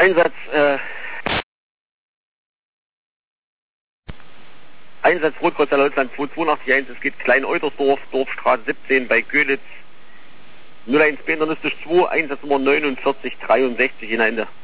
Einsatz Rotkreuz Deutschland 2881, es geht Klein-Eutersdorf, Dorfstraße 17 bei Göhlitz. 01 Bendernistisch 2, Einsatznummer 4963 in der Ende.